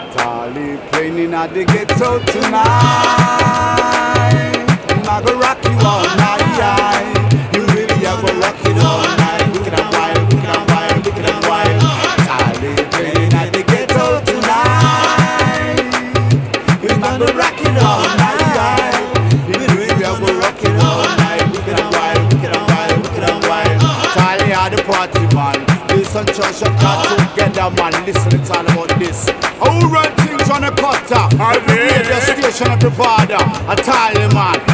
Charlie playing in at the ghetto tonight. I go rock you all night. You really are gonna rock it all night. Wicked and wild, wicked and wild, wicked and wild. Charlie playing at the ghetto tonight. You are gonna rock it all night. You really are gonna rock it all night. Wicked and wild, wicked and wild, wicked and wild. Charlie are the party man. Listen, church, you got together, man. Listen, it's all about this. Who run things on the cutter? Every radio station, every border. A tally man.